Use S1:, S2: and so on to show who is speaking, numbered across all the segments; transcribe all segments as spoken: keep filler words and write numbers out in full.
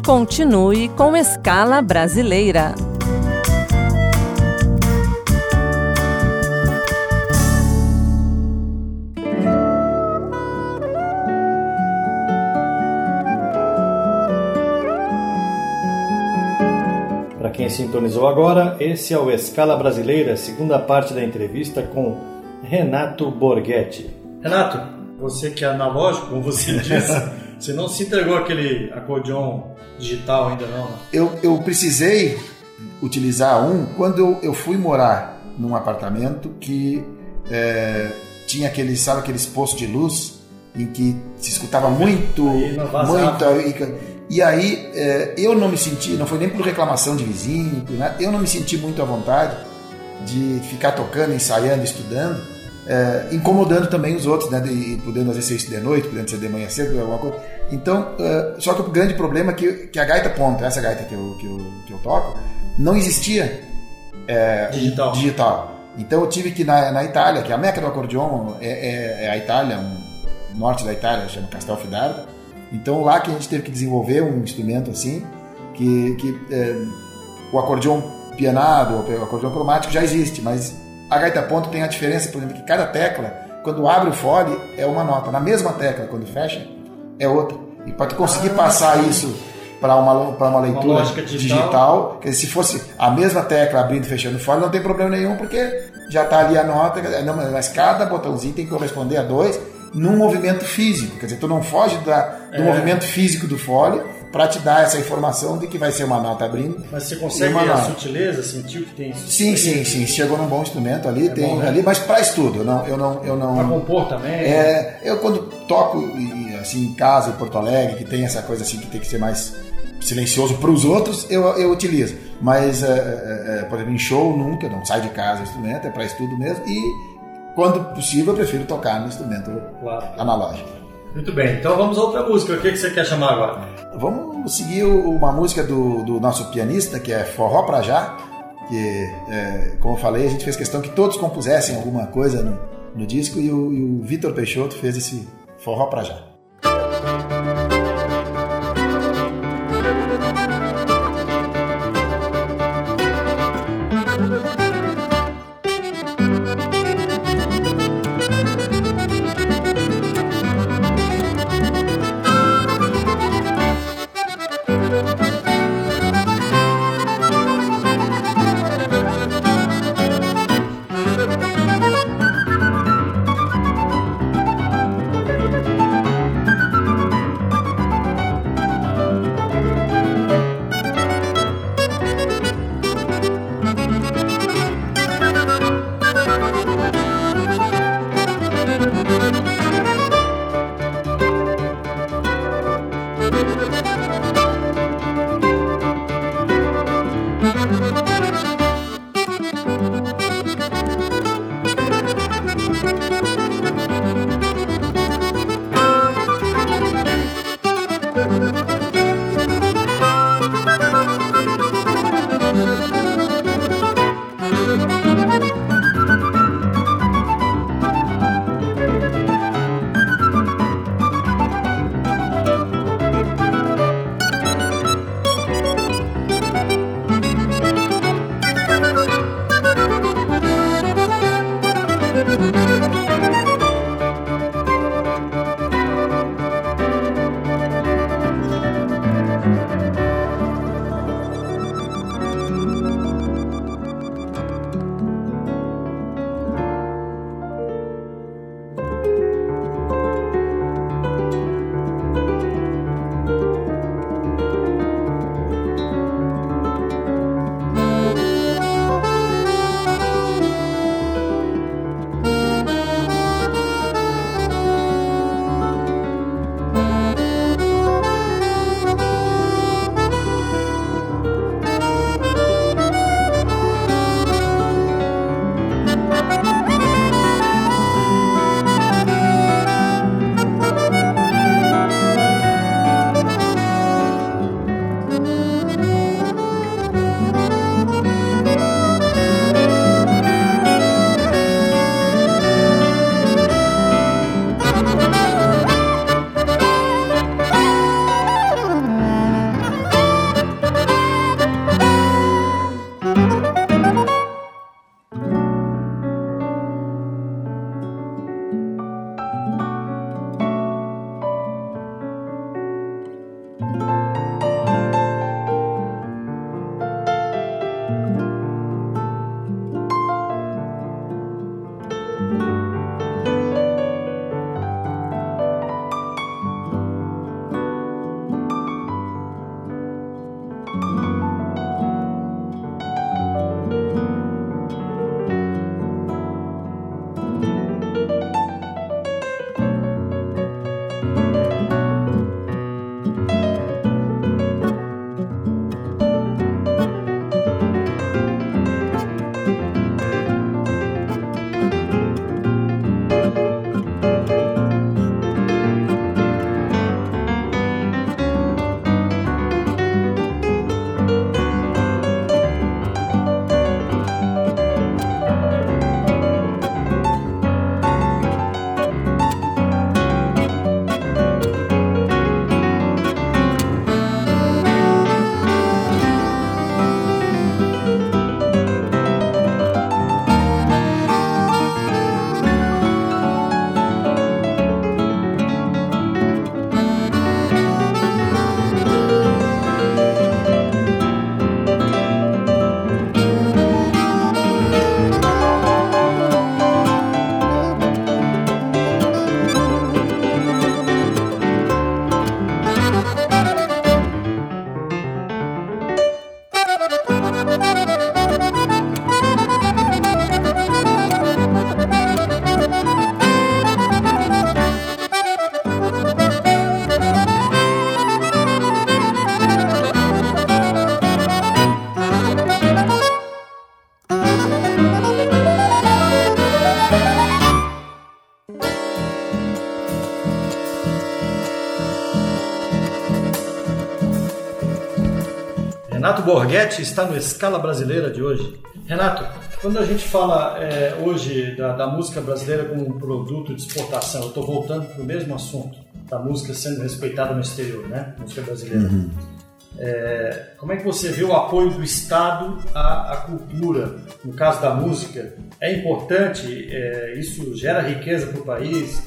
S1: Continue com Escala Brasileira.
S2: Para quem sintonizou agora, esse é o Escala Brasileira, segunda parte da entrevista com Renato Borghetti.
S3: Renato, você que é analógico, como você disse, você não se entregou aquele acordeon digital ainda não, né?
S4: Eu, eu precisei utilizar um quando eu, eu fui morar num apartamento que é, tinha aqueles, sabe, aqueles postos de luz em que se escutava muito, muito... E, e aí é, eu não me senti, não foi nem por reclamação de vizinho, né? Eu não me senti muito à vontade de ficar tocando, ensaiando, estudando, é, incomodando também os outros, né? De, podendo às vezes ser isso de noite, podendo ser de manhã cedo, alguma coisa. Então, é, só que o grande problema é que, que a gaita ponta, essa gaita que eu, que eu, que eu toco, não existia é,
S3: digital.
S4: digital. Então eu tive que ir na, na Itália, que a meca do acordeon é, é, é a Itália, um, norte da Itália, chama Castelfidardo. Então lá que a gente teve que desenvolver um instrumento assim, que, que é, o acordeon pianado, o acordeon cromático já existe, mas a gaita ponta tem a diferença, por exemplo, que cada tecla, quando abre o fole, é uma nota. Na mesma tecla, quando fecha, é outra. E para tu conseguir ah, passar sim. isso para uma, para uma leitura uma digital, digital que se fosse a mesma tecla abrindo e fechando o fole, não tem problema nenhum, porque já está ali a nota, não, mas cada botãozinho tem que corresponder a dois num movimento físico, quer dizer, tu não foge da, do é. movimento físico do fole para te dar essa informação de que vai ser uma nota abrindo.
S3: Mas você consegue a sutileza, sentir que tem isso?
S4: Sim, sim, sim, chegou num bom instrumento ali, é tem bom, né? ali, mas para estudo, eu não, eu não, eu não.
S3: Para compor também.
S4: É, eu quando toco assim em casa em Porto Alegre, que tem essa coisa assim que tem que ser mais silencioso para os outros, eu, eu utilizo. Mas, é, é, por exemplo, em show nunca, não sai de casa o instrumento, é para estudo mesmo e quando possível, eu prefiro tocar no instrumento claro. analógico.
S3: Muito bem, então vamos a outra música. O que você quer chamar agora?
S4: Vamos seguir uma música do, do nosso pianista, que é Forró Pra Já, que, é, como eu falei, a gente fez questão que todos compusessem alguma coisa no, no disco e o, e o Vitor Peixoto fez esse Forró Pra Já.
S3: Renato Borghetti está no Escala Brasileira de hoje. Renato, quando a gente fala é, hoje da, da música brasileira como um produto de exportação, eu estou voltando para o mesmo assunto, da música sendo respeitada no exterior, né? Música brasileira. Uhum. É, como é que você vê o apoio do Estado à, à cultura? No caso da música, é importante? É, isso gera riqueza para o país?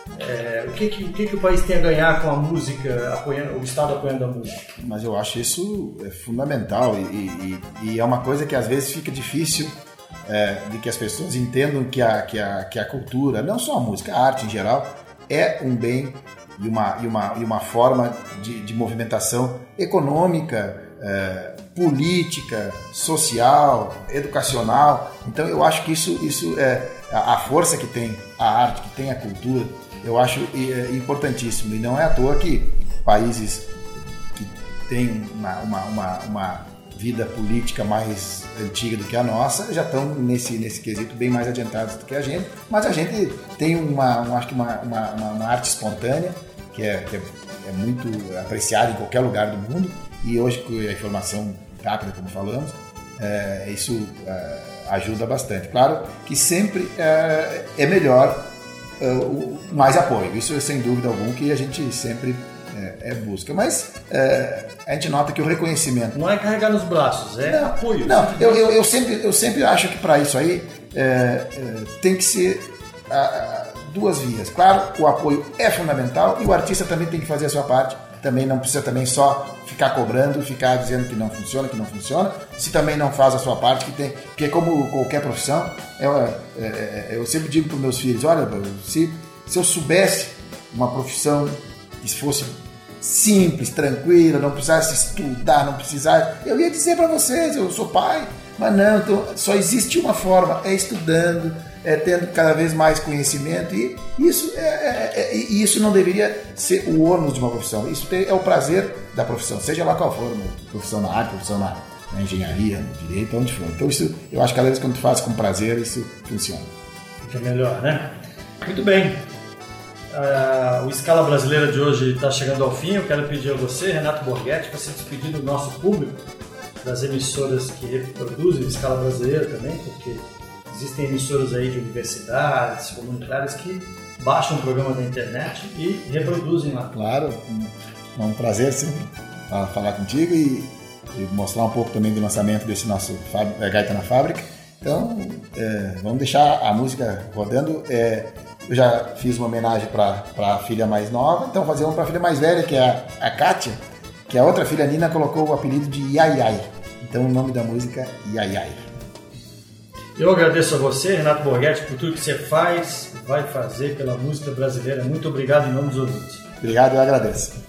S3: É, o que, que, o que, que o país tem a ganhar com a música, apoiando, o Estado apoiando a música?
S4: Mas eu acho isso é fundamental e, e, e é uma coisa que às vezes fica difícil é, de que as pessoas entendam que a, que, a, que a cultura, não só a música, a arte em geral, é um bem e uma, e uma, e uma forma de, de movimentação econômica, é, política, social, educacional. Então eu acho que isso, isso é a, a força que tem a arte, que tem a cultura, eu acho é, importantíssimo. E não é à toa que países que têm uma, uma, uma, uma vida política mais antiga do que a nossa já estão nesse, nesse quesito bem mais adiantados do que a gente, mas a gente tem uma, uma, acho que uma, uma, uma arte espontânea que, é, que é, é muito apreciada em qualquer lugar do mundo, e hoje com a informação rápida, como falamos, é, isso é, ajuda bastante. Claro que sempre é, é melhor é, o, mais apoio, isso é sem dúvida alguma que a gente sempre é, é busca, mas é, a gente nota que o reconhecimento...
S3: Não é carregar nos braços, é não, apoio.
S4: Não, eu, eu, eu, sempre, eu sempre acho que para isso aí é, é, tem que ser a, a, duas vias. Claro, o apoio é fundamental e o artista também tem que fazer a sua parte, também não precisa também só ficar cobrando, ficar dizendo que não funciona, que não funciona, se também não faz a sua parte, que tem, porque como qualquer profissão, eu, é, eu sempre digo para os meus filhos, olha, se, se eu soubesse uma profissão que fosse simples, tranquila, não precisasse estudar, não precisasse, eu ia dizer para vocês, eu sou pai, mas não, então, só existe uma forma, é estudando, é tendo cada vez mais conhecimento, e isso, é, é, é, isso não deveria ser o ônus de uma profissão, isso é o prazer da profissão, seja lá qual for, uma profissão na arte, profissão na, na engenharia, no direito, onde for. Então isso, eu acho que cada vez que tu faz com prazer, isso funciona.
S3: Fica melhor, né? Muito bem. Uh, o Escala Brasileira de hoje está chegando ao fim. Eu quero pedir a você, Renato Borghetti, para se despedir do nosso público, das emissoras que reproduzem o Escala Brasileira também, porque existem emissoras aí de universidades, comunitárias que baixam o programa da internet e reproduzem lá.
S4: Claro, é um prazer sempre falar contigo e, e mostrar um pouco também do lançamento desse nosso Gaita na Fábrica. Então, é, vamos deixar a música rodando. É, eu já fiz uma homenagem para a filha mais nova, então fazer uma para a filha mais velha, que é a, a Kátia, que a outra filha Nina colocou o apelido de Iai Iai. Então o nome da música é Iai Iai.
S3: Eu agradeço a você, Renato Borghetti, por tudo que você faz, vai fazer pela música brasileira. Muito obrigado em nome dos ouvintes.
S4: Obrigado, eu agradeço.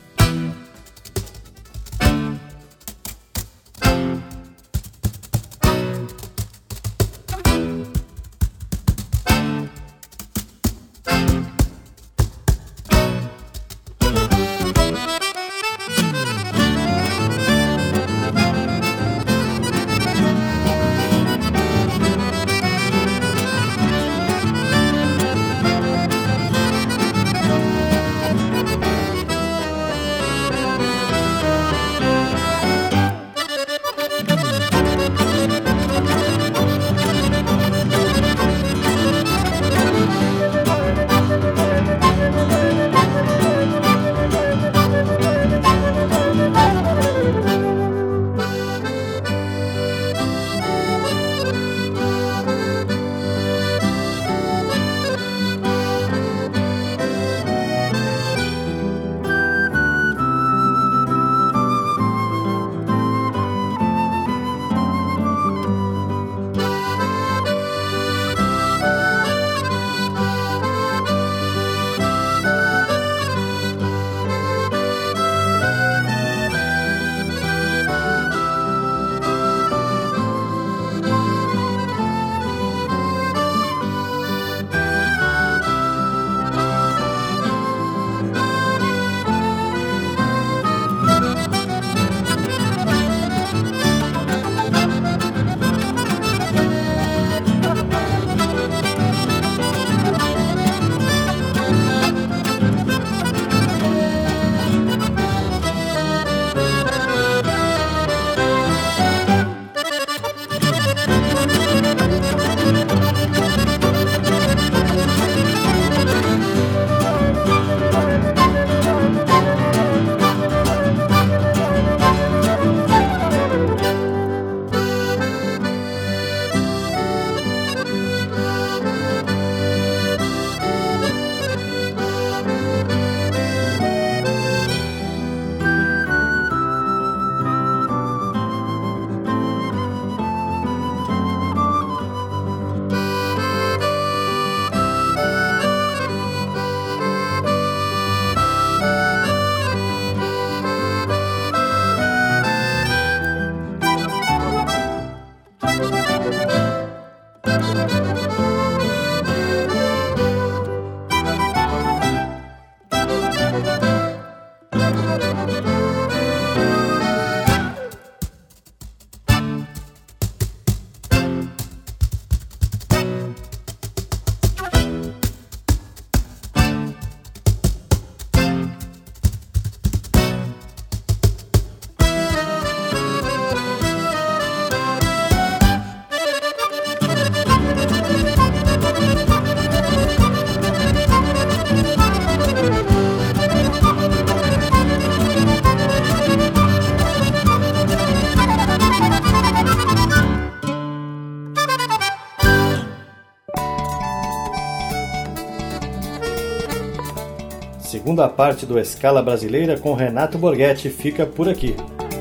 S2: segunda parte do Escala Brasileira com Renato Borghetti fica por aqui.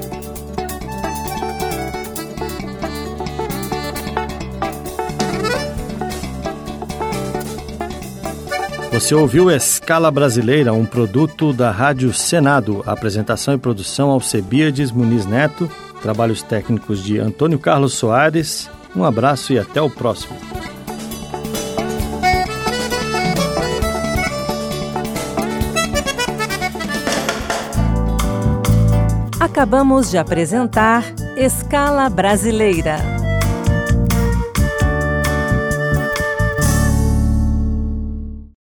S2: Você ouviu Escala Brasileira, um produto da Rádio Senado. Apresentação e produção Alcebiades Muniz Neto. Trabalhos técnicos de Antônio Carlos Soares. Um abraço e até o próximo.
S1: Acabamos de apresentar Escala Brasileira.